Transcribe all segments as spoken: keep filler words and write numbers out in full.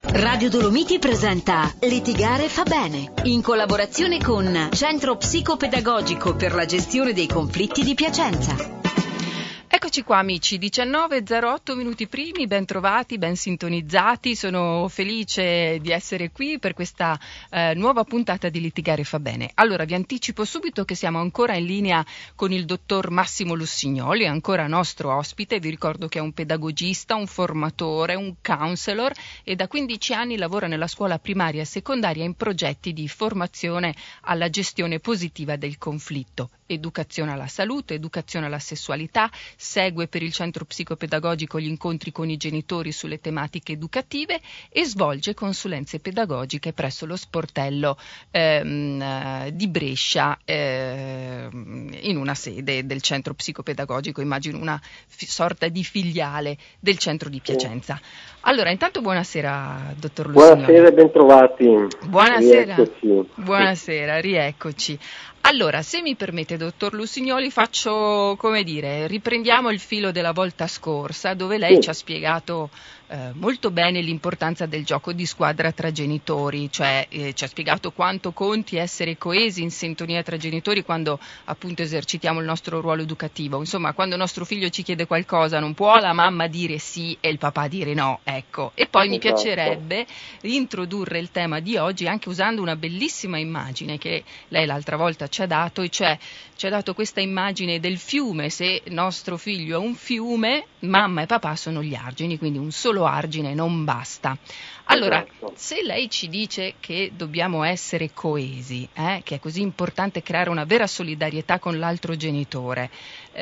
Radio Dolomiti presenta Litigare fa bene, in collaborazione con Centro Psicopedagogico per la gestione dei conflitti di Piacenza. Eccoci qua amici, diciannove e zero otto minuti primi, ben trovati, ben sintonizzati. Sono felice di essere qui per questa eh, nuova puntata di Litigare fa bene. Allora vi anticipo subito che siamo ancora in linea con il dottor Massimo Lussignoli, ancora nostro ospite. Vi ricordo che è un pedagogista, un formatore, un counselor e da quindici anni lavora nella scuola primaria e secondaria in progetti di formazione alla gestione positiva del conflitto. Educazione alla salute, educazione alla sessualità, segue per il centro psicopedagogico gli incontri con i genitori sulle tematiche educative e svolge consulenze pedagogiche presso lo sportello ehm, di Brescia ehm, in una sede del centro psicopedagogico, immagino una fi- sorta di filiale del centro di Piacenza. Allora, intanto buonasera dottor Lussignoli. Buonasera e bentrovati. Buonasera, rieccoci. buonasera, rieccoci. Allora, se mi permette, dottor Lussignoli, faccio, come dire, riprendiamo il filo della volta scorsa, dove lei Sì. ci ha spiegato eh, molto bene l'importanza del gioco di squadra tra genitori, cioè eh, ci ha spiegato quanto conti essere coesi in sintonia tra genitori quando appunto esercitiamo il nostro ruolo educativo. Insomma, quando il nostro figlio ci chiede qualcosa, non può la mamma dire sì e il papà dire no, ecco. E poi mi Esatto. piacerebbe introdurre il tema di oggi anche usando una bellissima immagine che lei l'altra volta ci ha dato, e cioè ci ha dato questa immagine del fiume. Se nostro figlio è un fiume, mamma e papà sono gli argini, quindi un solo argine non basta. Allora, Esatto. se lei ci dice che dobbiamo essere coesi, eh, che è così importante creare una vera solidarietà con l'altro genitore,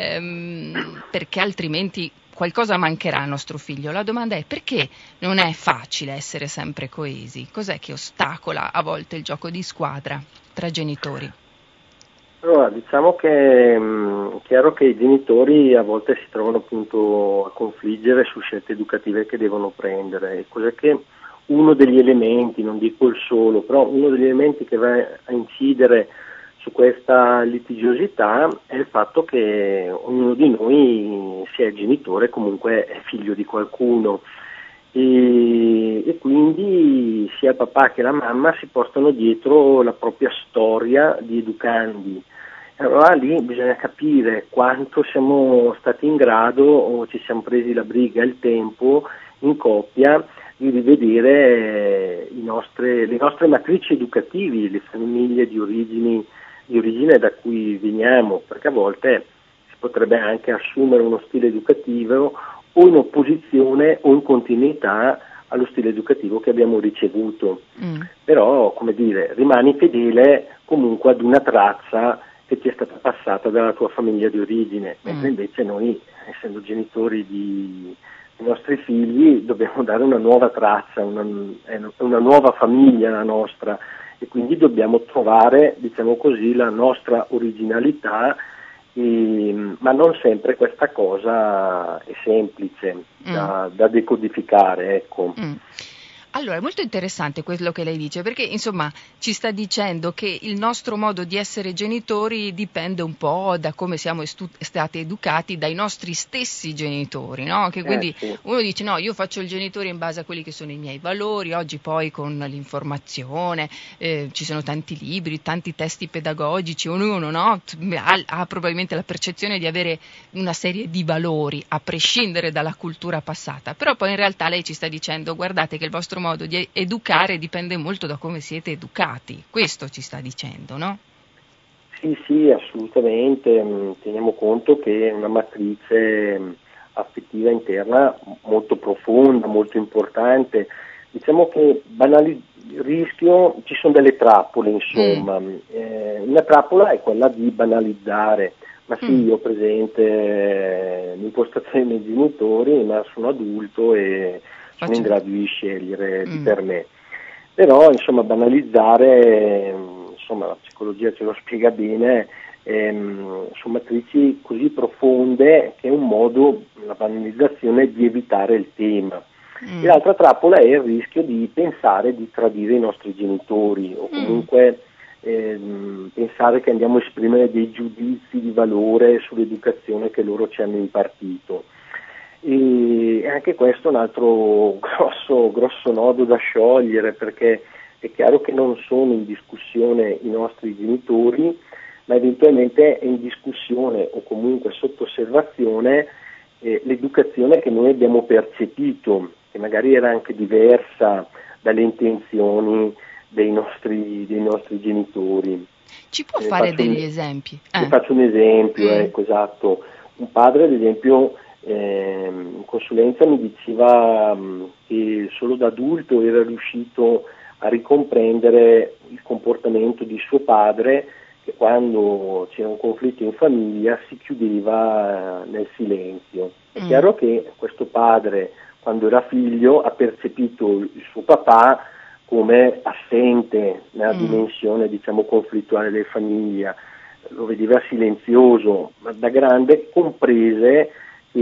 ehm, perché altrimenti qualcosa mancherà al nostro figlio, la domanda è: perché non è facile essere sempre coesi? Cos'è che ostacola a volte il gioco di squadra tra genitori? Allora, diciamo che è chiaro che i genitori a volte si trovano appunto a confliggere su scelte educative che devono prendere. Cos'è che uno degli elementi, non dico il solo, però uno degli elementi che va a incidere su questa litigiosità è il fatto che ognuno di noi, sia il genitore, comunque è figlio di qualcuno. E, e quindi sia il papà che la mamma si portano dietro la propria storia di educandi. Allora lì bisogna capire quanto siamo stati in grado o ci siamo presi la briga e il tempo in coppia di rivedere i nostre, le nostre matrici educativi, le famiglie di origini, di origine da cui veniamo, perché a volte si potrebbe anche assumere uno stile educativo o in opposizione o in continuità allo stile educativo che abbiamo ricevuto. Mm. Però, come dire, rimani fedele comunque ad una traccia che ti è stata passata dalla tua famiglia di origine, mm. mentre invece noi, essendo genitori di, dei nostri figli, dobbiamo dare una nuova traccia, una, una nuova famiglia la nostra, e quindi dobbiamo trovare, diciamo così, la nostra originalità. E, ma non sempre questa cosa è semplice da, mm. da decodificare, ecco. Mm. Allora, è molto interessante quello che lei dice, perché insomma ci sta dicendo che il nostro modo di essere genitori dipende un po' da come siamo estu- stati educati dai nostri stessi genitori, no? Che quindi eh, sì. uno dice no, io faccio il genitore in base a quelli che sono i miei valori. Oggi poi con l'informazione eh, ci sono tanti libri, tanti testi pedagogici, ognuno, no, ha, ha probabilmente la percezione di avere una serie di valori a prescindere dalla cultura passata, però poi in realtà lei ci sta dicendo: guardate che il vostro modo di educare dipende molto da come siete educati. Questo ci sta dicendo, no? Sì, sì, assolutamente. Teniamo conto che è una matrice affettiva interna molto profonda, molto importante. Diciamo che banali- il rischio, ci sono delle trappole, insomma. Mm. Eh, una trappola è quella di banalizzare. Ma sì, mm. io ho presente l'impostazione dei genitori, ma sono adulto e sono in grado di scegliere mm. di per me. Però insomma banalizzare, insomma la psicologia ce lo spiega bene, ehm, su matrici così profonde che è un modo, la banalizzazione, di evitare il tema. Mm. E l'altra trappola è il rischio di pensare di tradire i nostri genitori o comunque mm. ehm, pensare che andiamo a esprimere dei giudizi di valore sull'educazione che loro ci hanno impartito. E anche questo è un altro grosso, grosso nodo da sciogliere, perché è chiaro che non sono in discussione i nostri genitori, ma eventualmente è in discussione o comunque sotto osservazione eh, l'educazione che noi abbiamo percepito, che magari era anche diversa dalle intenzioni dei nostri, dei nostri genitori. Ci può Ne fare degli un, esempi? Ne Eh. faccio un esempio, Mm. ecco, esatto. Un padre, ad esempio, eh, in consulenza mi diceva mh, che solo da adulto era riuscito a ricomprendere il comportamento di suo padre, che quando c'era un conflitto in famiglia si chiudeva eh, nel silenzio. È Mm. chiaro che questo padre, quando era figlio, ha percepito il suo papà come assente nella Mm. dimensione, diciamo, conflittuale della famiglia, lo vedeva silenzioso, ma da grande comprese che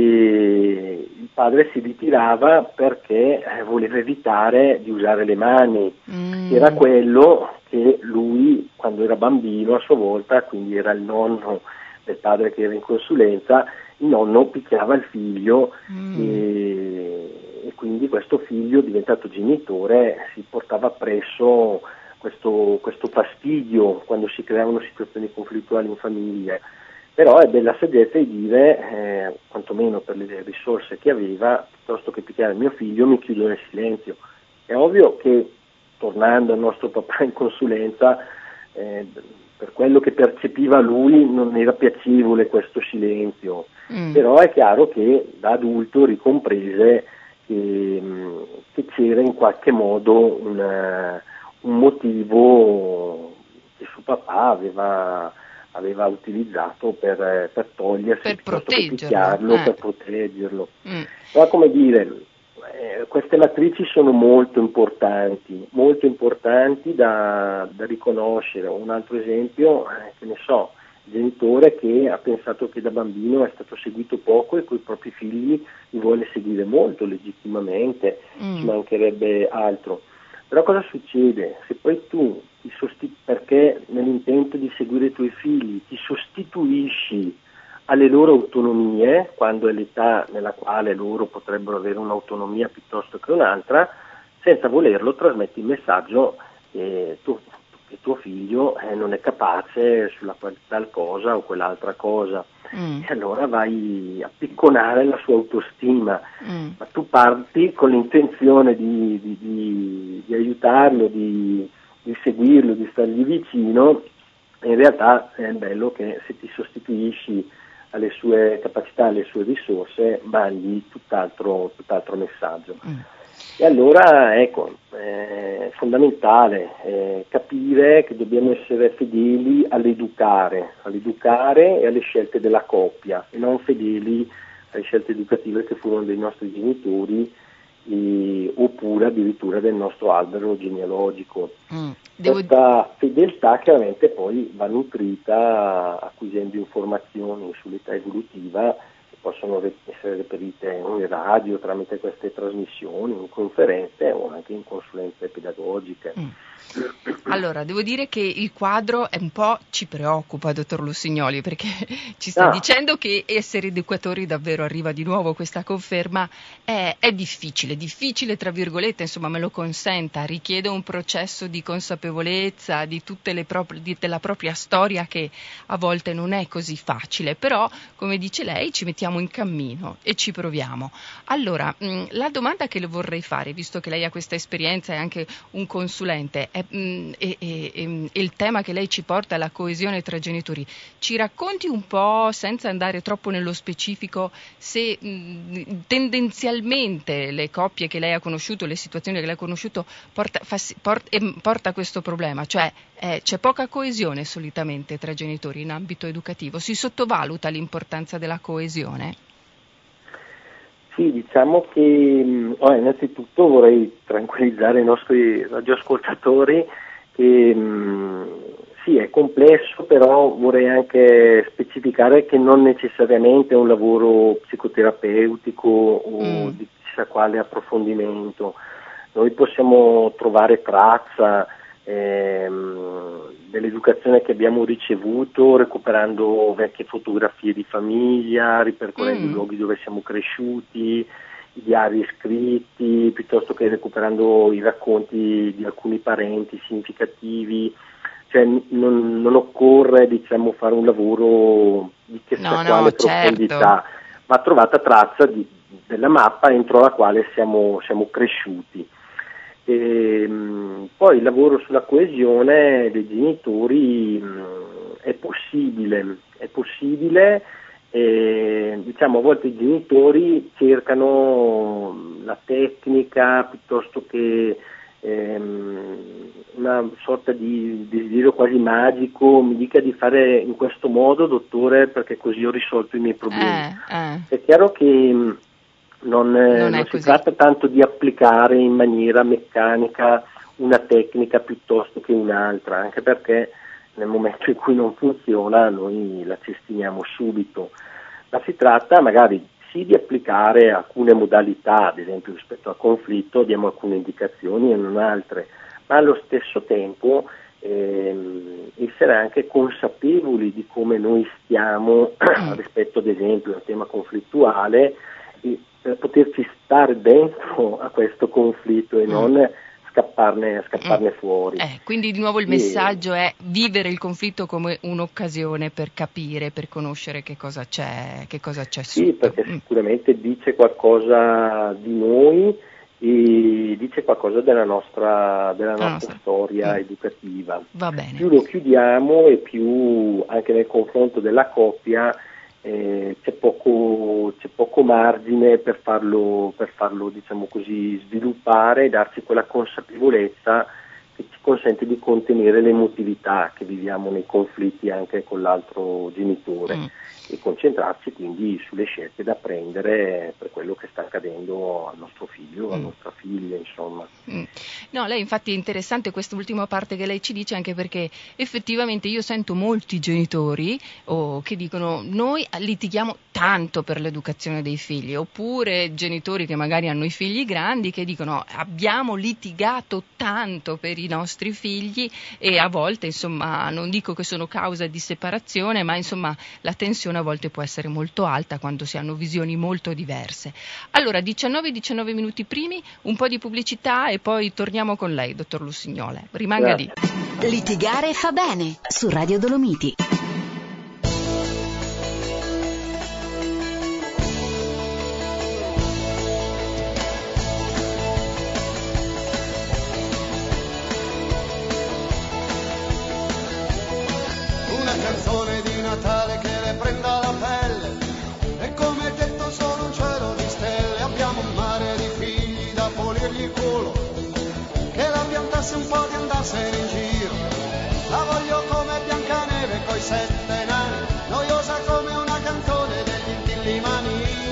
il padre si ritirava perché eh, voleva evitare di usare le mani, Mm. era quello che lui, quando era bambino, a sua volta, quindi era il nonno del padre che era in consulenza, il nonno picchiava il figlio Mm. e, e quindi questo figlio, diventato genitore, si portava appresso questo, questo fastidio quando si creavano situazioni conflittuali in famiglia. Però è della saggezza di dire, eh, quantomeno per le risorse che aveva, piuttosto che picchiare mio figlio mi chiudo nel silenzio. È ovvio che, tornando al nostro papà in consulenza, eh, per quello che percepiva lui non era piacevole questo silenzio, mm. però è chiaro che da adulto ricomprese che, che c'era in qualche modo una, un motivo che suo papà aveva, aveva utilizzato per, per togliersi, per piuttosto che proteggerlo, picchiarlo, eh. per proteggerlo. Mm. Però, come dire, eh, queste matrici sono molto importanti, molto importanti da, da riconoscere. Un altro esempio, eh, che ne so, il genitore che ha pensato che da bambino è stato seguito poco e con i propri figli li vuole seguire molto legittimamente, mm. ci mancherebbe altro. Però cosa succede? Se poi tu, ti sostitu- perché nell'intento di seguire i tuoi figli, ti sostituisci alle loro autonomie, quando è l'età nella quale loro potrebbero avere un'autonomia piuttosto che un'altra, senza volerlo trasmetti il messaggio che, tu, che tuo figlio eh, non è capace sulla tal cosa o quell'altra cosa. Mm. E allora vai a picconare la sua autostima, mm. ma tu parti con l'intenzione di, di, di, di aiutarlo, di, di seguirlo, di stargli vicino, e in realtà è bello che se ti sostituisci alle sue capacità, alle sue risorse, mandi tutt'altro, tutt'altro messaggio. Mm. E allora ecco, è fondamentale eh, capire che dobbiamo essere fedeli all'educare, all'educare e alle scelte della coppia, e non fedeli alle scelte educative che furono dei nostri genitori e, oppure addirittura del nostro albero genealogico. Mm. Devo... Questa fedeltà chiaramente poi va nutrita acquisendo informazioni sull'età evolutiva che possono essere reperite in radio tramite queste trasmissioni, in conferenze o anche in consulenze pedagogiche. Mm. Allora, devo dire che il quadro è un po' ci preoccupa, dottor Lussignoli, perché ci sta ah. dicendo che essere educatori, davvero arriva di nuovo questa conferma, è, è difficile, difficile tra virgolette, insomma me lo consenta, richiede un processo di consapevolezza di tutte le proprie, di, della propria storia che a volte non è così facile, però come dice lei ci mettiamo in cammino e ci proviamo. Allora, mh, la domanda che le vorrei fare, visto che lei ha questa esperienza e anche un consulente, è E, e, e, e il tema che lei ci porta è la coesione tra genitori. Ci racconti un po', senza andare troppo nello specifico, se mh, tendenzialmente le coppie che lei ha conosciuto, le situazioni che lei ha conosciuto porta, fa, port, eh, porta questo problema, cioè eh, c'è poca coesione solitamente tra genitori in ambito educativo, si sottovaluta l'importanza della coesione? Sì, diciamo che oh, innanzitutto vorrei tranquillizzare i nostri radioascoltatori che mh, sì, è complesso, però vorrei anche specificare che non necessariamente è un lavoro psicoterapeutico o mm. di chissà quale approfondimento. Noi possiamo trovare traccia ehm, dell'educazione che abbiamo ricevuto, recuperando vecchie fotografie di famiglia, ripercorrendo Mm. i luoghi dove siamo cresciuti, i diari scritti, piuttosto che recuperando i racconti di alcuni parenti significativi. Cioè non, non occorre, diciamo, fare un lavoro di chissà No, no, quale certo. profondità, va trovata traccia di, della mappa entro la quale siamo, siamo cresciuti. E, mh, poi il lavoro sulla coesione dei genitori mh, è possibile, è possibile e, diciamo, a volte i genitori cercano la tecnica piuttosto che ehm, una sorta di desiderio quasi magico, mi dica di fare in questo modo, dottore, perché così ho risolto i miei problemi. Eh, eh. È chiaro che mh, non, eh, Non è non si così. tratta tanto di applicare in maniera meccanica una tecnica piuttosto che un'altra, anche perché nel momento in cui non funziona noi la cestiniamo subito, ma si tratta magari sì di applicare alcune modalità, ad esempio rispetto al conflitto diamo alcune indicazioni e non altre, ma allo stesso tempo ehm, essere anche consapevoli di come noi stiamo rispetto ad esempio al tema conflittuale e per poterci stare dentro a questo conflitto e non scapparne, scapparne fuori. Eh, quindi di nuovo il E- messaggio è vivere il conflitto come un'occasione per capire, per conoscere che cosa c'è, che cosa c'è Sì, sotto. perché Mm. sicuramente dice qualcosa di noi e dice qualcosa della nostra, della Ah, nostra sì. storia Mm. educativa. Va bene. Più lo chiudiamo e più anche nel confronto della coppia eh, c'è poco, c'è poco margine per farlo, per farlo, diciamo così, sviluppare e darci quella consapevolezza che ci consente di contenere l'emotività che viviamo nei conflitti anche con l'altro genitore Mm. e concentrarci quindi sulle scelte da prendere per quello che sta accadendo al nostro figlio, alla Mm. nostra figlia, insomma. Mm. No, lei infatti è interessante quest'ultima parte che lei ci dice, anche perché effettivamente io sento molti genitori oh, che dicono noi litighiamo tanto per l'educazione dei figli, oppure genitori che magari hanno i figli grandi che dicono abbiamo litigato tanto per i nostri figli e a volte, insomma, non dico che sono causa di separazione, ma insomma la tensione a volte può essere molto alta quando si hanno visioni molto diverse. Allora, diciannove diciannove minuti primi, un po' di pubblicità e poi torniamo con lei, dottor Lussignole. Rimanga Grazie. lì. Litigare fa bene su Radio Dolomiti. Una canzone di Natale che le prenda la pelle e come detto solo un cielo di stelle. Abbiamo un mare di figli da pulirgli il culo, che la piantasse un po' di andarsene in giro. La voglio come Biancaneve coi sette nani, noiosa come una canzone degli intillimani.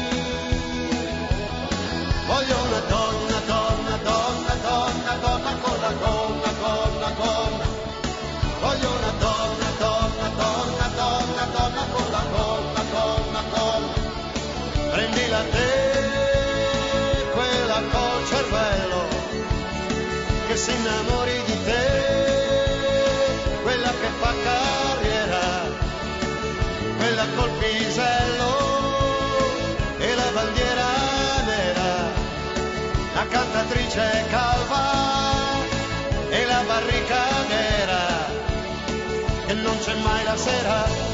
Voglio una donna, donna, donna, donna, donna con la gonna, gonna, gonna. Voglio una donna, donna, donna, donna, donna con la gonna, gonna, gonna. Prendila te, quella col cervello, che si innamori di te, quella che fa carriera, quella col pisello e la bandiera nera, la cantatrice calva e la barrica nera, che non c'è mai la sera.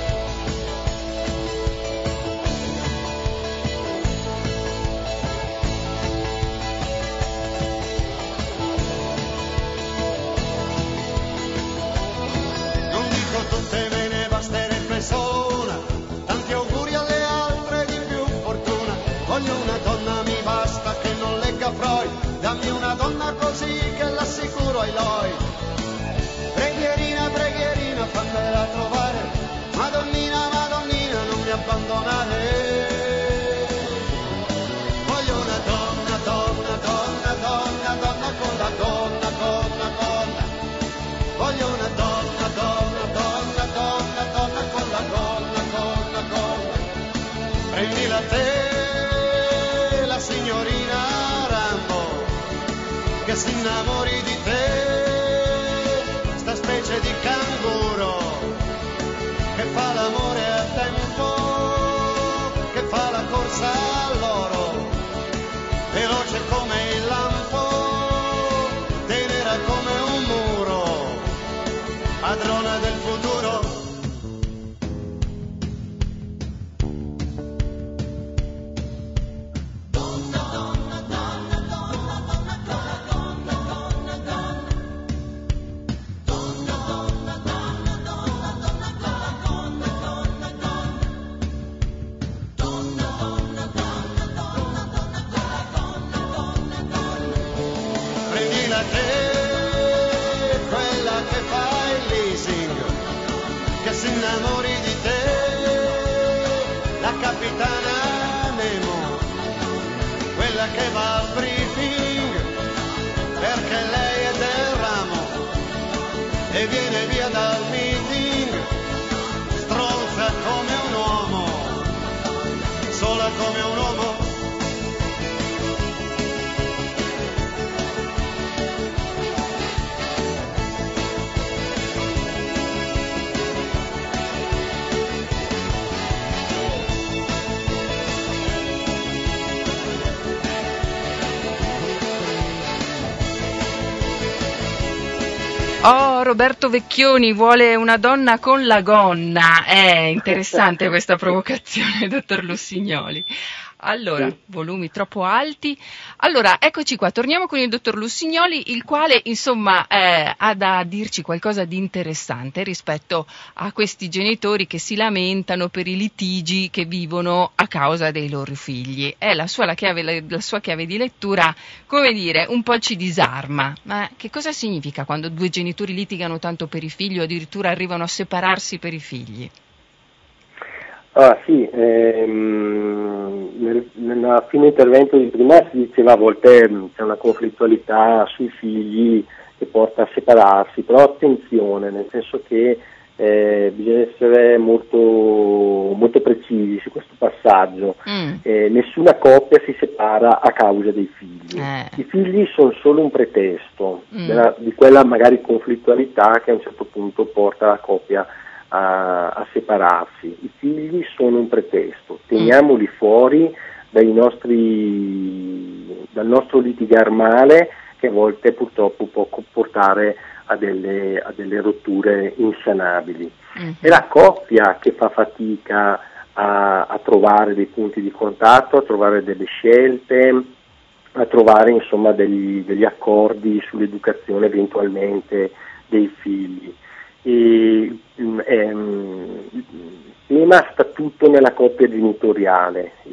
Non dico tutte, me ne basterebbe solo una, tanti auguri alle altre di più fortuna. Voglio una donna, mi basta che non legga Freud, dammi una donna così che l'assicuro ai loi. Preghierina, preghierina, fammela trovare, Madonnina, Madonnina, non mi abbandonare. Voglio una donna, donna, donna, donna, donna con la gonna, gonna, gonna. Voglio una donna, donna, donna, donna, donna con la gonna, gonna, gonna. Prendila te, la signorina Rambo, che si innamori di te. specie di canguro che fa l'amore a tempo, che fa la corsa all'oro, veloce come il lampo, tenera come un muro, padrona del futuro. Prendila te, quella che fa il leasing, che si innamori di te, la capitana Nemo, quella che va al briefing, perché lei è del ramo e viene via dal meeting, stronza come un uomo, sola come un uomo. Oh, Roberto Vecchioni vuole una donna con la gonna. È interessante questa provocazione, dottor Lussignoli. Allora, sì. Volumi troppo alti. Allora, eccoci qua, torniamo con il dottor Lussignoli, il quale, insomma, eh, ha da dirci qualcosa di interessante rispetto a questi genitori che si lamentano per i litigi che vivono a causa dei loro figli. È la sua, la chiave, la, la sua chiave di lettura, come dire, un po' ci disarma. Ma che cosa significa quando due genitori litigano tanto per i figli o addirittura arrivano a separarsi per i figli? Ah sì, ehm, nel, nella fine intervento di prima si diceva a volte c'è una conflittualità sui figli che porta a separarsi, però attenzione, nel senso che eh, bisogna essere molto, molto precisi su questo passaggio. Mm. Eh, nessuna coppia si separa a causa dei figli, eh. I figli sono solo un pretesto mm. della, di quella magari conflittualità che a un certo punto porta la coppia A, a separarsi. I figli sono un pretesto, teniamoli fuori dai nostri, dal nostro litigar male, che a volte purtroppo può portare a delle, a delle rotture insanabili. Mm-hmm. È la coppia che fa fatica a, a trovare dei punti di contatto, a trovare delle scelte, a trovare insomma degli, degli accordi sull'educazione eventualmente dei figli. E, ehm, il tema sta tutto nella coppia genitoriale. I,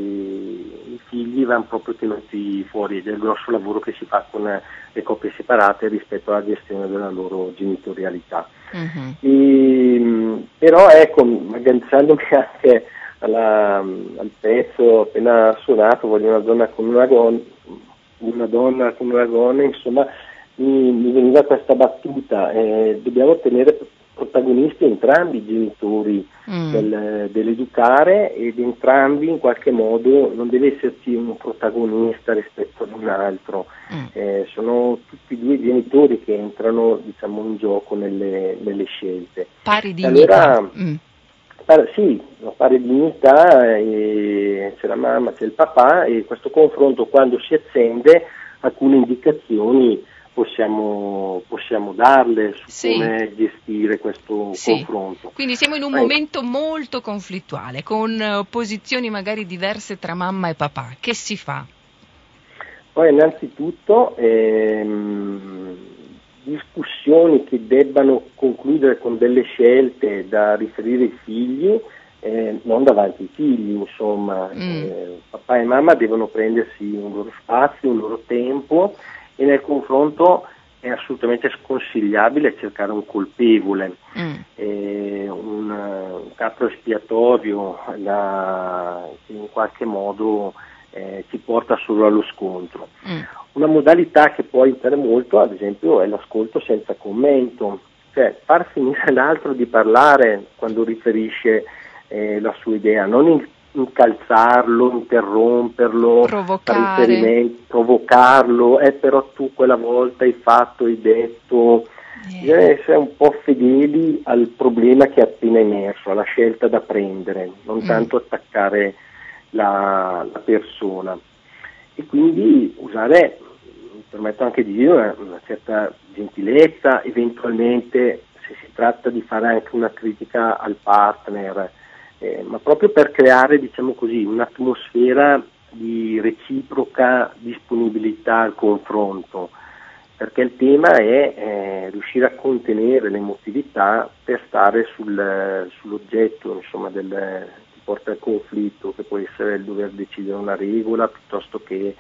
i figli vanno proprio tenuti fuori del grosso lavoro che si fa con le coppie separate rispetto alla gestione della loro genitorialità. Uh-huh. E, però ecco, agganciandomi anche alla, al pezzo appena suonato, voglio una donna con una gonna, una donna con una gonna, insomma Mi, mi veniva questa battuta, eh, dobbiamo tenere protagonisti entrambi i genitori mm. del, dell'educare, ed entrambi in qualche modo non deve esserci un protagonista rispetto ad un altro, mm. eh, sono tutti e due i genitori che entrano, diciamo, in gioco nelle, nelle scelte. Pari dignità. Allora, mm. par- sì, pari dignità, e c'è la mamma, c'è il papà, e questo confronto, quando si accende, alcune indicazioni Possiamo, possiamo darle su sì. come gestire questo sì. confronto. Quindi siamo in un eh. momento molto conflittuale, con uh, posizioni magari diverse tra mamma e papà. Che si fa? Poi innanzitutto ehm, discussioni che debbano concludere con delle scelte da riferire ai figli, eh, non davanti ai figli, insomma. Mm. Eh, papà e mamma devono prendersi un loro spazio, un loro tempo, e nel confronto è assolutamente sconsigliabile cercare un colpevole, mm. eh, un, un capro espiatorio da, che in qualche modo eh, ci porta solo allo scontro. Mm. Una modalità che può aiutare molto, ad esempio, è l'ascolto senza commento, cioè far finire l'altro di parlare quando riferisce eh, la sua idea, non in, incalzarlo, interromperlo, provocare, provocarlo, eh, però tu quella volta hai fatto, hai detto, bisogna essere un po' fedeli al problema che è appena emerso, alla scelta da prendere, non tanto attaccare la, la persona, e quindi usare, mi permetto anche di dire, una, una certa gentilezza, eventualmente se si tratta di fare anche una critica al partner, eh, ma proprio per creare, diciamo così, un'atmosfera di reciproca disponibilità al confronto, perché il tema è eh, riuscire a contenere l'emotività per stare sul, sull'oggetto, insomma, del, che porta al conflitto, che può essere il dover decidere una regola piuttosto che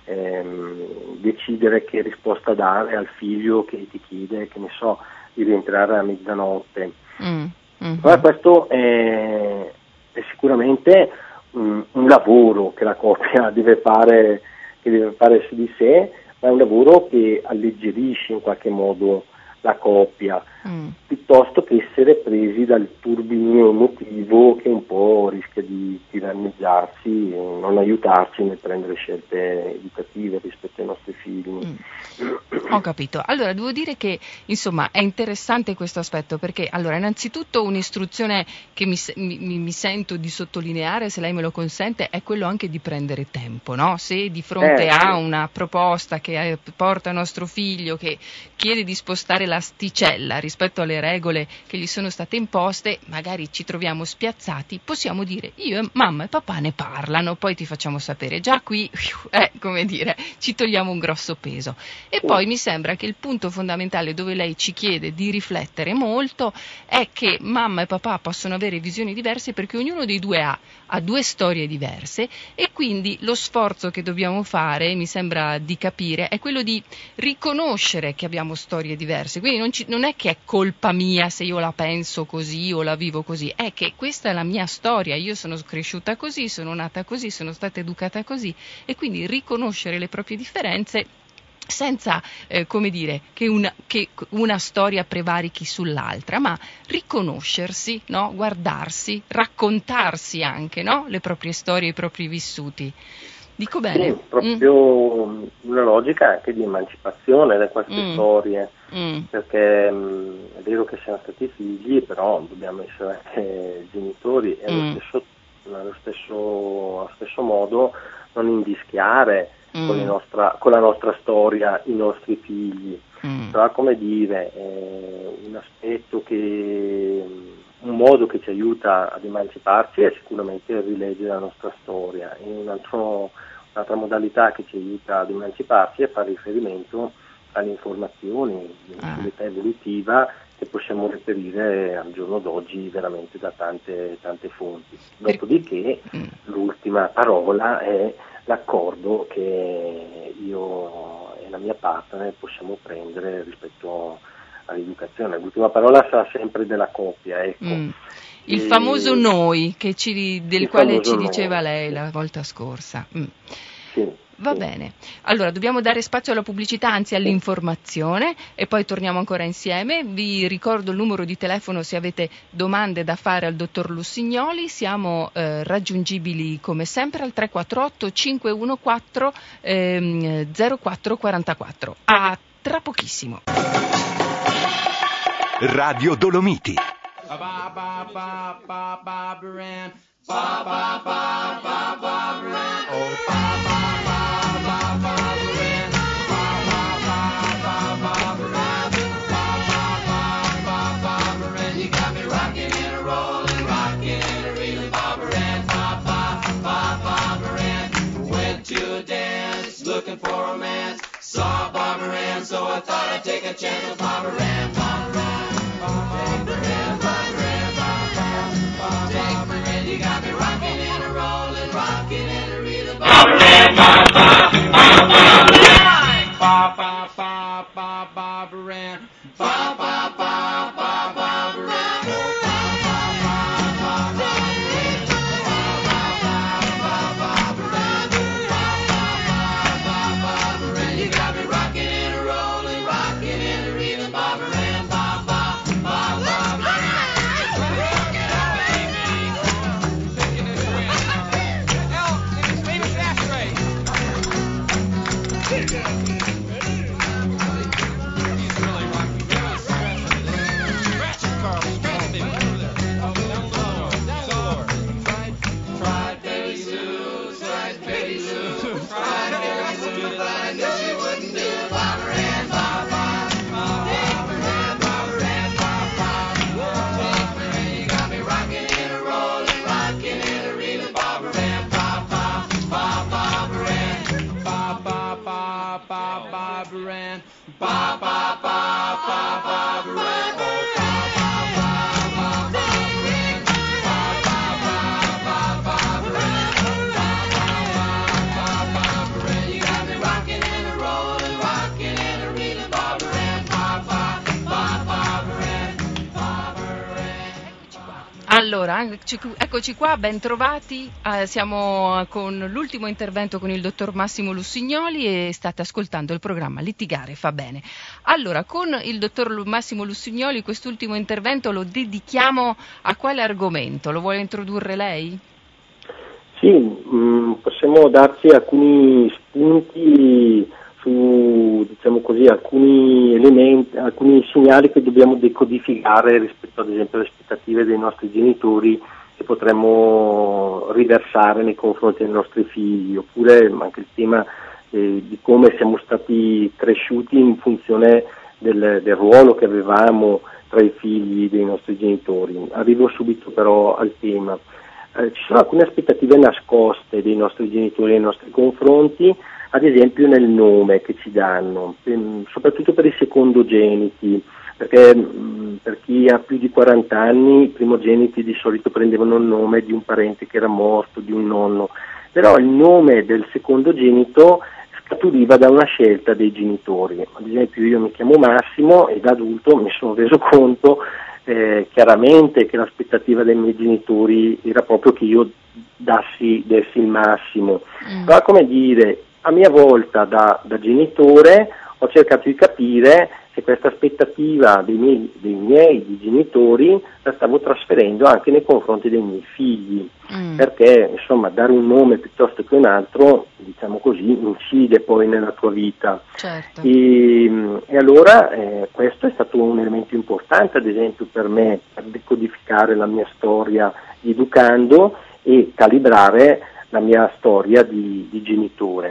ehm, decidere che risposta dare al figlio che ti chiede, che ne so, di rientrare a mezzanotte. Mm. Mm-hmm. Allora, questo è, è sicuramente un, un lavoro che la coppia deve fare, che deve fare su di sé, ma è un lavoro che alleggerisce in qualche modo la coppia, mm. piuttosto che essere presi dal turbinio emotivo che un po' rischia di tiranneggiarci e non aiutarci nel prendere scelte educative rispetto ai nostri figli. Mm. Ho capito. Allora, devo dire che insomma è interessante questo aspetto, perché allora innanzitutto un'istruzione che mi, mi, mi sento di sottolineare, se lei me lo consente, è quello anche di prendere tempo, no? Se di fronte eh, a una proposta che porta nostro figlio, che chiede di spostare l'asticella rispetto alle regole che gli sono state imposte, magari ci troviamo spiazzati, possiamo dire io e mamma e papà ne parlano, poi ti facciamo sapere. Già qui, eh, come dire, ci togliamo un grosso peso. E poi mi sembra che il punto fondamentale dove lei ci chiede di riflettere molto è che mamma e papà possono avere visioni diverse perché ognuno dei due ha, ha due storie diverse, e quindi lo sforzo che dobbiamo fare, mi sembra di capire, è quello di riconoscere che abbiamo storie diverse. Quindi non, ci, non è che è colpa mia se io la penso così o la vivo così, è che questa è la mia storia, io sono cresciuta così, sono nata così, sono stata educata così, e quindi riconoscere le proprie differenze senza, eh, come dire, che una, che una storia prevarichi sull'altra, ma riconoscersi, no? Guardarsi, raccontarsi anche, no? Le proprie storie, i propri vissuti. Dico bene? Sì, proprio mm. una logica anche di emancipazione da queste mm. storie, mm. perché mh, è vero che siamo stati figli, però dobbiamo essere anche genitori, e mm. allo, stesso, allo, stesso, allo stesso modo non invischiare mm. con, nostra, con la nostra storia i nostri figli. Mm. Però, come dire, eh, un aspetto che, un modo che ci aiuta ad emanciparci è sicuramente rileggere la nostra storia, e un altro, un'altra modalità che ci aiuta ad emanciparci è fare riferimento alle informazioni ah. sull'età evolutiva che possiamo reperire al giorno d'oggi veramente da tante, tante fonti. Dopodiché mm. l'ultima parola è l'accordo che io e la mia partner possiamo prendere rispetto all'educazione. L'ultima parola sarà sempre della coppia, ecco. Mm. Il e... famoso noi che ci, del quale ci diceva noi. Lei la volta scorsa. Mm. Sì. Va bene, allora dobbiamo dare spazio alla pubblicità, anzi all'informazione, e poi torniamo ancora insieme. Vi ricordo il numero di telefono se avete domande da fare al dottor Lussignoli. Siamo eh, raggiungibili come sempre al tre quattro otto cinque uno quattro ehm, zero quattro quattro quattro. A tra pochissimo. Radio Dolomiti. Looking for romance, saw Barbara Ann, so I thought I'd take a chance with Barbara Ann. Barbara Ann, Barbara Ann, Barbara Ann, Barbara Ann, you got me rocking and a rolling, rocking and a reeling. Barbara Ann, Barbara Ann, Barbara Ann, Barbara Ann, Barbara Ann. Ba ba ba ba ba ran. Allora, eccoci qua, ben trovati, eh, siamo con l'ultimo intervento con il dottor Massimo Lussignoli e state ascoltando il programma Litigare fa bene. Allora, con il dottor Massimo Lussignoli quest'ultimo intervento lo dedichiamo a quale argomento? Lo vuole introdurre lei? Sì, mh, possiamo darci alcuni spunti su, diciamo così, alcuni elementi, alcuni segnali che dobbiamo decodificare rispetto ad esempio alle aspettative dei nostri genitori che potremmo riversare nei confronti dei nostri figli, oppure anche il tema eh, di come siamo stati cresciuti in funzione del, del ruolo che avevamo tra i figli dei nostri genitori. Arrivo subito però al tema. Eh, ci sono alcune aspettative nascoste dei nostri genitori nei nostri confronti, ad esempio nel nome che ci danno, soprattutto per i secondogeniti, perché mh, per chi ha più di quaranta anni i primogeniti di solito prendevano il nome di un parente che era morto, di un nonno, però il nome del secondogenito scaturiva da una scelta dei genitori. Ad esempio io mi chiamo Massimo e da adulto mi sono reso conto eh, chiaramente che l'aspettativa dei miei genitori era proprio che io dassi, dessi il massimo, mm. però come dire, a mia volta da, da genitore ho cercato di capire se questa aspettativa dei miei, dei miei di genitori la stavo trasferendo anche nei confronti dei miei figli, mm. perché insomma dare un nome piuttosto che un altro, diciamo così, incide poi nella tua vita. Certo. E, e allora eh, questo è stato un elemento importante ad esempio per me, per decodificare la mia storia di educando e calibrare la mia storia di, di genitore.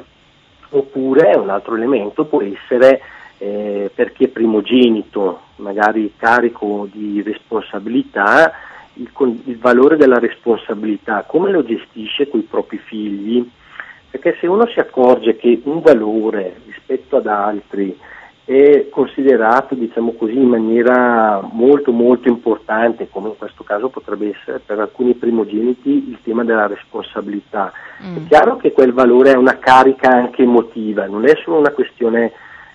Oppure un altro elemento può essere eh, per chi è primogenito, magari carico di responsabilità, il, il valore della responsabilità, come lo gestisce coi propri figli, perché se uno si accorge che un valore rispetto ad altri è considerato, diciamo così, in maniera molto molto importante, come in questo caso potrebbe essere per alcuni primogeniti il tema della responsabilità. Mm. È chiaro che quel valore è una carica anche emotiva, non è solo una questione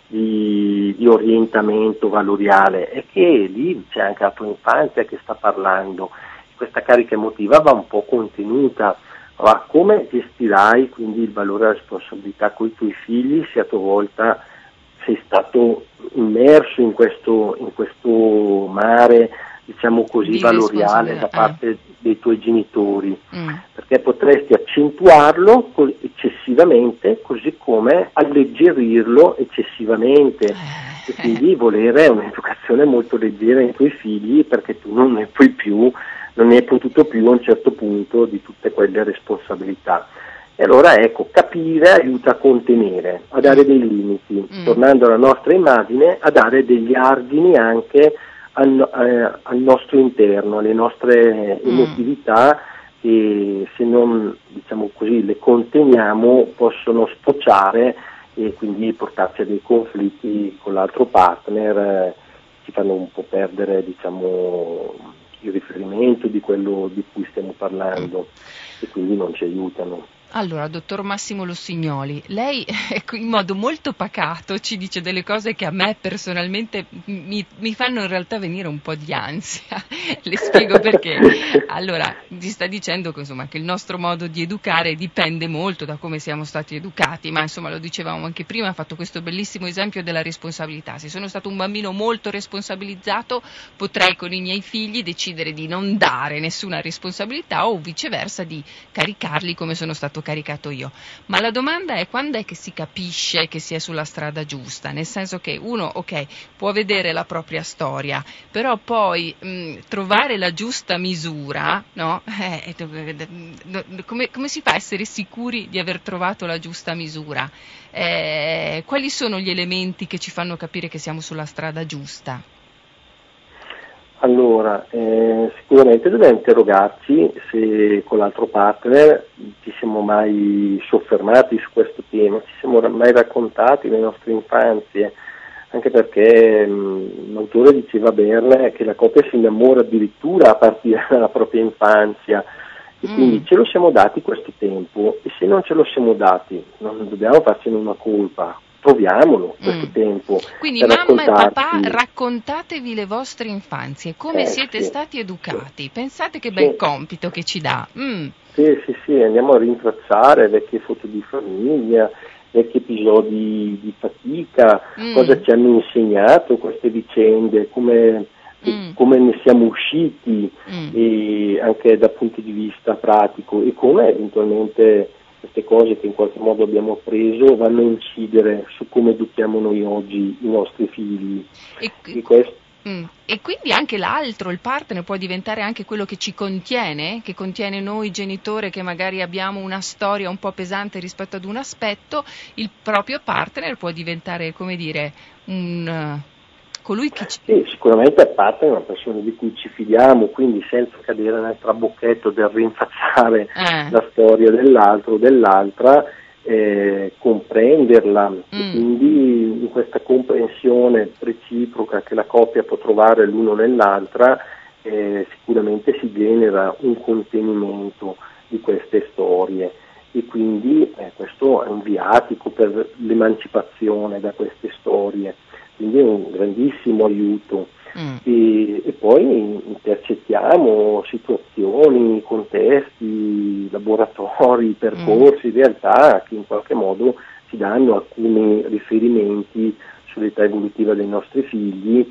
di, di orientamento valoriale, è che lì c'è anche la tua infanzia che sta parlando, questa carica emotiva va un po' contenuta. Ma come gestirai quindi il valore della responsabilità con i tuoi figli se a tua volta sei stato immerso in questo, in questo mare, diciamo così, di valoriale da parte eh. dei tuoi genitori, mm. perché potresti accentuarlo co- eccessivamente, così come alleggerirlo eccessivamente, eh. e quindi volere un'educazione molto leggera ai tuoi figli, perché tu non ne puoi più, non ne hai potuto più a un certo punto di tutte quelle responsabilità. E allora ecco, capire aiuta a contenere, a dare dei limiti, mm. tornando alla nostra immagine, a dare degli argini anche al, eh, al nostro interno, alle nostre mm. emotività che se non, diciamo così, le conteniamo possono sfociare e quindi portarci a dei conflitti con l'altro partner, eh, ci fanno un po' perdere, diciamo, il riferimento di quello di cui stiamo parlando e quindi non ci aiutano. Allora, dottor Massimo Lussignoli, lei in modo molto pacato ci dice delle cose che a me personalmente mi, mi fanno in realtà venire un po' di ansia. Le spiego perché. Allora, vi sta dicendo che, insomma, che il nostro modo di educare dipende molto da come siamo stati educati, ma insomma lo dicevamo anche prima, ha fatto questo bellissimo esempio della responsabilità. Se sono stato un bambino molto responsabilizzato, potrei con i miei figli decidere di non dare nessuna responsabilità o viceversa di caricarli come sono stato caricato io. Ma la domanda è: quando è che si capisce che si è sulla strada giusta? Nel senso che uno, ok, può vedere la propria storia, però poi mh, trovare la giusta misura, no? Eh, come, come si fa a essere sicuri di aver trovato la giusta misura? Eh, quali sono gli elementi che ci fanno capire che siamo sulla strada giusta? Allora, eh, sicuramente dobbiamo interrogarci se con l'altro partner ci siamo mai soffermati su questo tema, ci siamo mai raccontati le nostre infanzie, anche perché mh, l'autore diceva bene che la coppia si innamora addirittura a partire dalla propria infanzia, e mm. quindi ce lo siamo dati questo tempo, e se non ce lo siamo dati non dobbiamo farcene una colpa, troviamolo questo mm. tempo. Quindi mamma e papà, raccontatevi le vostre infanzie, come eh, siete sì, stati educati, sì. Pensate che bel sì. compito che ci dà. Mm. Sì, sì, sì, andiamo a rintracciare vecchie foto di famiglia, vecchi episodi di fatica, mm. cosa ci hanno insegnato queste vicende, come, mm. come ne siamo usciti, mm. e anche dal punto di vista pratico, e come eventualmente queste cose che in qualche modo abbiamo appreso vanno a incidere su come educhiamo noi oggi i nostri figli. E, e questo Mm. E quindi anche l'altro, il partner, può diventare anche quello che ci contiene, che contiene noi genitore, che magari abbiamo una storia un po' pesante rispetto ad un aspetto, il proprio partner può diventare, come dire, un, uh, colui che ci... Sì, sicuramente il partner è una persona di cui ci fidiamo, quindi senza cadere nel trabocchetto del rinfacciare eh. la storia dell'altro o dell'altra, Eh, comprenderla, mm. e quindi in questa comprensione reciproca che la coppia può trovare l'uno nell'altra, eh, sicuramente si genera un contenimento di queste storie, e quindi eh, questo è un viatico per l'emancipazione da queste storie, quindi è un grandissimo aiuto. Mm. E, e poi intercettiamo situazioni, contesti, laboratori, percorsi, mm. realtà che in qualche modo ci danno alcuni riferimenti sull'età evolutiva dei nostri figli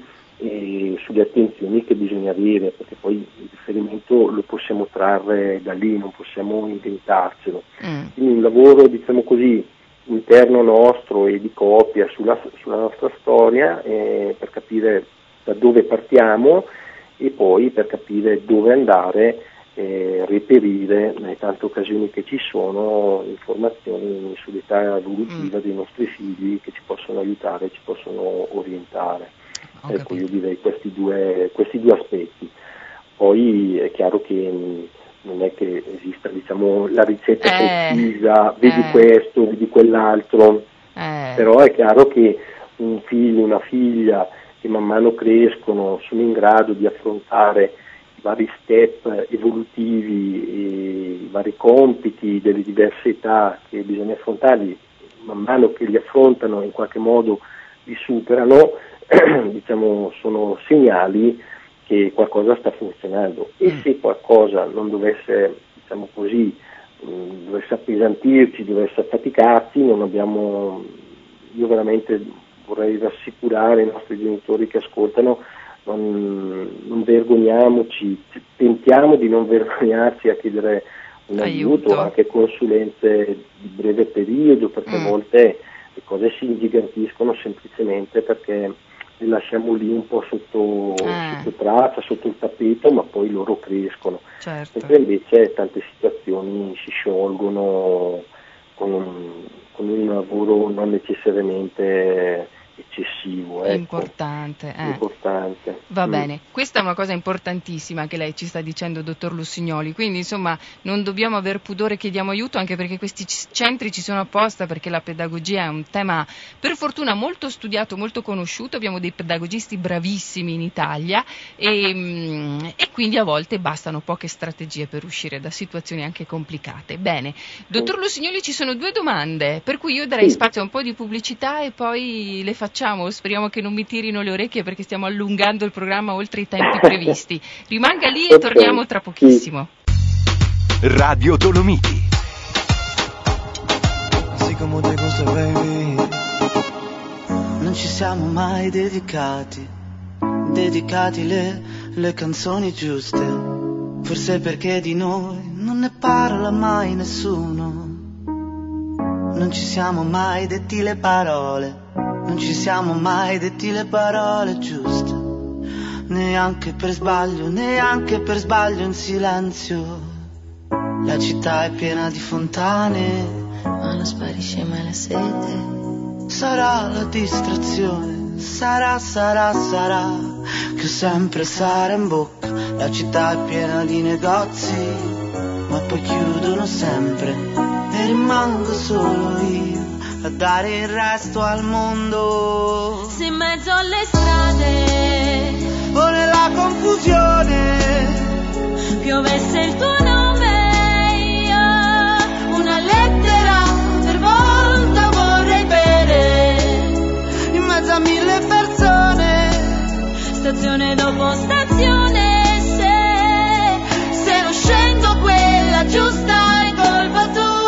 e sulle attenzioni che bisogna avere, perché poi il riferimento lo possiamo trarre da lì, non possiamo inventarcelo. Mm. Quindi un lavoro, diciamo così, interno nostro e di coppia sulla, sulla nostra storia, eh, per capire da dove partiamo e poi per capire dove andare, eh, reperire nelle tante occasioni che ci sono informazioni sull'età evolutiva mm. dei nostri figli che ci possono aiutare, ci possono orientare. Ho ecco, capito. Io direi questi due, questi due aspetti. Poi è chiaro che mh, non è che esista, diciamo, la ricetta eh, precisa, vedi eh. questo, vedi quell'altro, eh. però è chiaro che un figlio, una figlia che man mano crescono sono in grado di affrontare i vari step evolutivi e i vari compiti delle diverse età che bisogna affrontarli, man mano che li affrontano in qualche modo li superano, diciamo, sono segnali che qualcosa sta funzionando, e se qualcosa non dovesse, diciamo così, mh, dovesse appesantirci, dovesse affaticarci, non abbiamo, io veramente vorrei rassicurare i nostri genitori che ascoltano, non, non vergogniamoci, tentiamo di non vergognarci a chiedere un aiuto, aiuto anche consulenze di breve periodo, perché mm. a volte le cose si ingigantiscono semplicemente perché le lasciamo lì un po' sotto, eh. sotto traccia, sotto il tappeto, ma poi loro crescono. Certo. Perché invece tante situazioni si sciolgono con un, con un lavoro non necessariamente eccessivo, ecco. Importante, eh. Importante. Va mm. bene, questa è una cosa importantissima che lei ci sta dicendo, dottor Lussignoli, quindi insomma non dobbiamo aver pudore, chiediamo aiuto, anche perché questi centri ci sono apposta, perché la pedagogia è un tema per fortuna molto studiato, molto conosciuto, abbiamo dei pedagogisti bravissimi in Italia e, e quindi a volte bastano poche strategie per uscire da situazioni anche complicate. Bene, dottor Lussignoli, ci sono due domande, per cui io darei sì. spazio a un po' di pubblicità e poi le facciamo, speriamo che non mi tirino le orecchie perché stiamo allungando il programma oltre i tempi previsti. Rimanga lì e okay. torniamo tra pochissimo. Radio Dolomiti. Sì, come te cosa baby. Non ci siamo mai dedicati, dedicati le, le canzoni giuste. Forse perché di noi non ne parla mai nessuno. Non ci siamo mai detti le parole, non ci siamo mai detti le parole giuste, neanche per sbaglio, neanche per sbaglio in silenzio. La città è piena di fontane, ma non sparisce mai la sete. Sarà la distrazione, sarà, sarà, sarà, che ho sempre sale in bocca. La città è piena di negozi, ma poi chiudono sempre e rimango solo io. a dare il resto al mondo. Se in mezzo alle strade o nella confusione piovesse il tuo nome, io una lettera per volta vorrei bere in mezzo a mille persone, stazione dopo stazione. Se, se non scendo quella giusta è colpa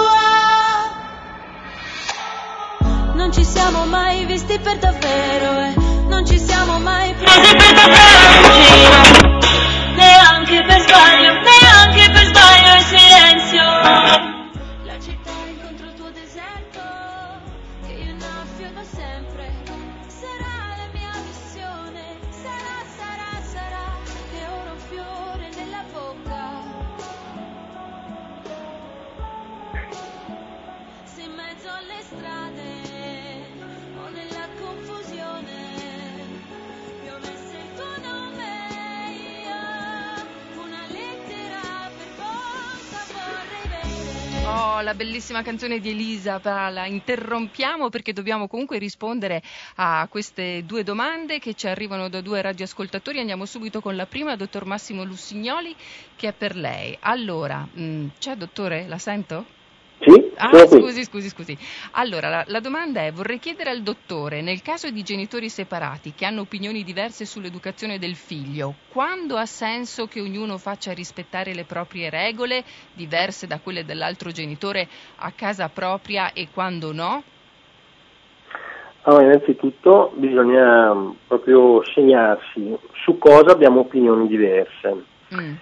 tua. Non ci siamo mai visti per davvero e non ci siamo mai presi per davvero, neanche per sbaglio, neanche per sbaglio il silenzio. La città incontro il tuo deserto, che io innaffio da sempre. Sarà la mia missione, sarà, sarà, sarà, che ora un fiore nella bocca. Se in mezzo alle strade o nella confusione piovesse il tuo nome, io una lettera per volta vorrei bere. Oh, la bellissima canzone di Elisa, la interrompiamo perché dobbiamo comunque rispondere a queste due domande che ci arrivano da due radioascoltatori. Andiamo subito con la prima, dottor Massimo Lussignoli, che è per lei. Allora, mh, c'è dottore? La sento? Sì, Ah, sono qui. scusi, scusi, scusi. Allora, la, la domanda è, vorrei chiedere al dottore, nel caso di genitori separati che hanno opinioni diverse sull'educazione del figlio, quando ha senso che ognuno faccia rispettare le proprie regole, diverse da quelle dell'altro genitore, a casa propria, e quando no? Allora, innanzitutto bisogna mm, proprio segnarsi su cosa abbiamo opinioni diverse. Mm.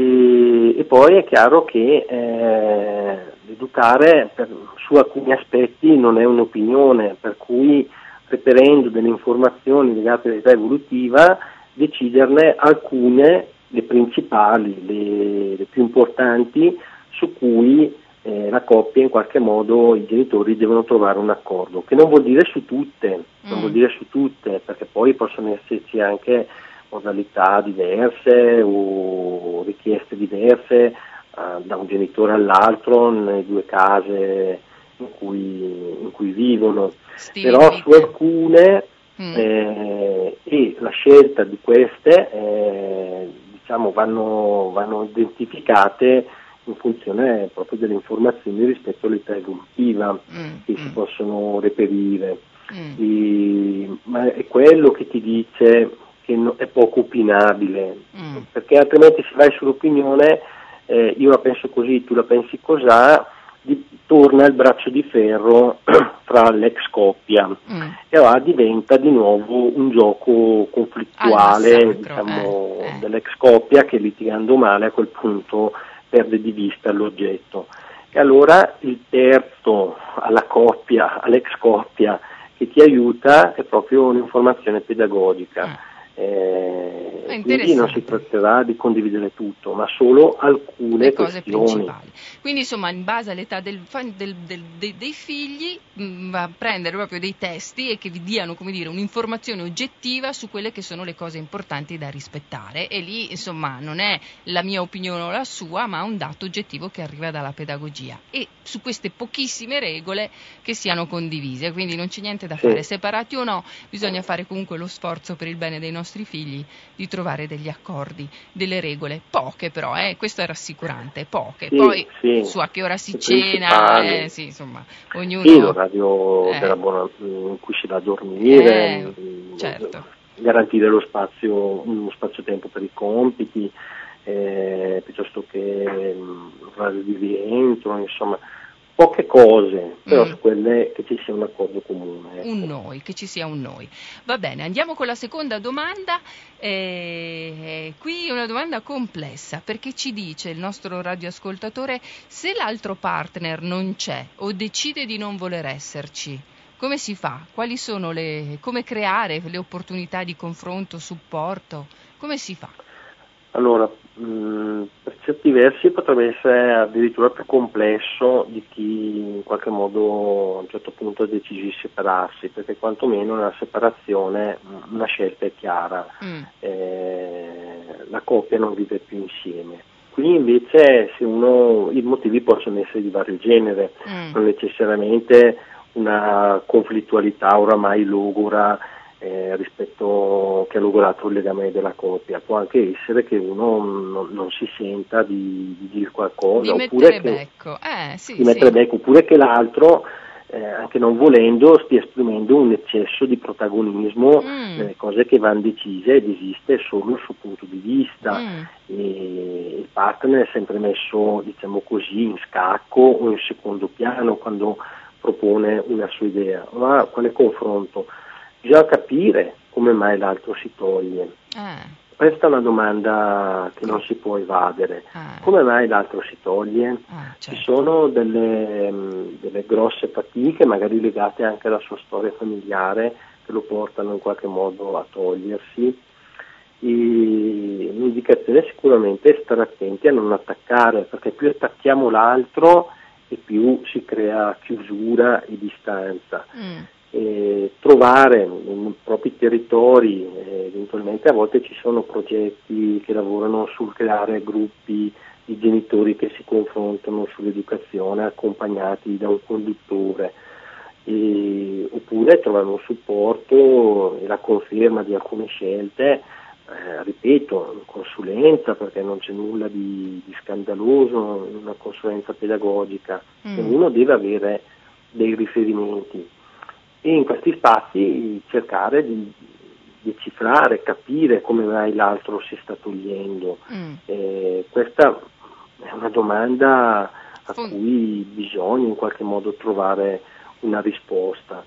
E, e poi è chiaro che eh, educare per, su alcuni aspetti non è un'opinione, per cui reperendo delle informazioni legate all'età evolutiva, deciderne alcune, le principali, le, le più importanti, su cui eh, la coppia, in qualche modo i genitori devono trovare un accordo, che non vuol dire su tutte, non Mm. vuol dire su tutte, perché poi possono esserci anche modalità diverse o richieste diverse eh, da un genitore all'altro nelle due case in cui, in cui vivono. Stili Però dritte. su alcune Mm. eh, e la scelta di queste eh, diciamo vanno, vanno identificate in funzione proprio delle informazioni rispetto all'età evolutiva Mm. che si Mm. possono reperire. Mm. E, ma è quello che ti dice che no, è poco opinabile, Mm. perché altrimenti se vai sull'opinione, eh, io la penso così, tu la pensi cos'ha, di, torna il braccio di ferro tra l'ex coppia Mm. e allora diventa di nuovo un gioco conflittuale, Al massacro, diciamo, eh, eh. dell'ex coppia, che litigando male a quel punto perde di vista l'oggetto. E allora il terzo alla coppia, all'ex coppia, che ti aiuta è proprio un'informazione pedagogica. Ah. Eh, È quindi non si interessante. tratterà di condividere tutto, ma solo alcune Le cose questioni. principali. Quindi insomma, in base all'età del, fa- del- del- dei, dei figli, mh, va a prendere proprio dei testi e che vi diano, come dire, un'informazione oggettiva su quelle che sono le cose importanti da rispettare, e lì insomma non è la mia opinione o la sua, ma un dato oggettivo che arriva dalla pedagogia, e su queste pochissime regole che siano condivise. Quindi non c'è niente da Sì. fare, separati o no, bisogna fare comunque lo sforzo per il bene dei nostri figli di trovare degli accordi, delle regole, poche però, eh, questo è rassicurante, poche. Sì, Poi sì. su a che ora si Le cena, principali. eh, sì, insomma, ognuno... Sì, l'orario eh. della buona, in cui si va a dormire, Eh, mh, certo. garantire lo spazio, uno spazio-tempo per i compiti, eh, piuttosto che mh, l'orario di rientro, insomma, poche cose, però Mm. su quelle che ci sia un accordo comune. ecco. Un noi, che ci sia un noi. Va bene, andiamo con la seconda domanda. Eh, qui è una domanda complessa, perché ci dice il nostro radioascoltatore: se l'altro partner non c'è o decide di non voler esserci, come si fa? Quali sono le, come creare le opportunità di confronto, supporto? Come si fa? Allora, mh, per certi versi potrebbe essere addirittura più complesso di chi in qualche modo a un certo punto ha deciso di separarsi, perché quantomeno nella separazione mh, una scelta è chiara, Mm. eh, la coppia non vive più insieme. Qui invece se uno, i motivi possono essere di vario genere, Mm. non necessariamente una conflittualità oramai logora eh, rispetto che ha logorato il legame della coppia. Può anche essere che uno non, non si senta di, di dire qualcosa, di oppure mettere che, becco, eh, sì, di sì. mettere becco, oppure che l'altro, eh, anche non volendo, stia esprimendo un eccesso di protagonismo Mm. nelle cose che vanno decise, ed esiste solo il suo punto di vista. Mm. E il partner è sempre messo, diciamo così, in scacco o in secondo piano quando propone una sua idea. Ma quale confronto? Bisogna capire come mai l'altro si toglie. Ah, Questa è una domanda che non si può evadere. ah, Come mai l'altro si toglie? ah, Ci certo. sono delle, mh, delle grosse fatiche, magari legate anche alla sua storia familiare, che lo portano in qualche modo a togliersi. E l'indicazione sicuramente è stare attenti a non attaccare, perché più attacchiamo l'altro e più si crea chiusura e distanza. Mm. E trovare nei propri territori, eh, eventualmente a volte ci sono progetti che lavorano sul creare gruppi di genitori che si confrontano sull'educazione accompagnati da un conduttore, e, oppure trovare un supporto e la conferma di alcune scelte, eh, ripeto, in consulenza, perché non c'è nulla di, di scandaloso in una consulenza pedagogica. Mm. Uno deve avere dei riferimenti e in questi spazi cercare di decifrare, capire come mai l'altro si sta togliendo. Mm. Eh, questa è una domanda a Fon- cui bisogna in qualche modo trovare una risposta,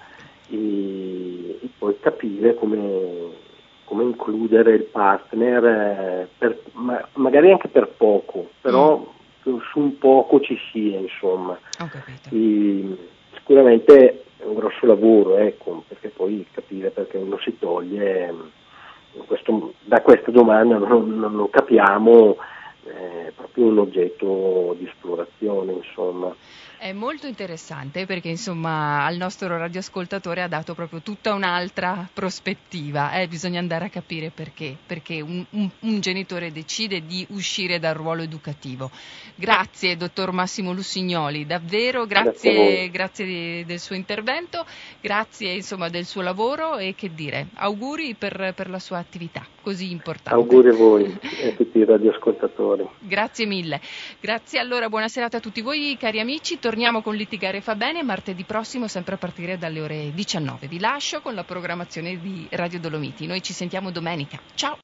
e, e poi capire come, come includere il partner, eh, per, ma, magari anche per poco, però Mm. su un poco ci sia, insomma. Ho capito. E sicuramente è un grosso lavoro, ecco, perché poi capire perché uno si toglie, questo, da questa domanda non, non lo capiamo, è proprio un oggetto di esplorazione, insomma. È molto interessante perché insomma al nostro radioascoltatore ha dato proprio tutta un'altra prospettiva, eh? Bisogna andare a capire perché, perché un, un, un genitore decide di uscire dal ruolo educativo. Grazie dottor Massimo Lusignoli, davvero Grazie a grazie, voi. grazie di- del suo intervento, grazie insomma del suo lavoro e che dire, auguri per, per la sua attività così importante. Auguri a voi e a tutti i radioascoltatori. Grazie mille. Grazie, allora buona serata a tutti voi cari amici. Torniamo con Litigare fa bene martedì prossimo sempre a partire dalle ore diciannove. Vi lascio con la programmazione di Radio Dolomiti. Noi ci sentiamo domenica. Ciao.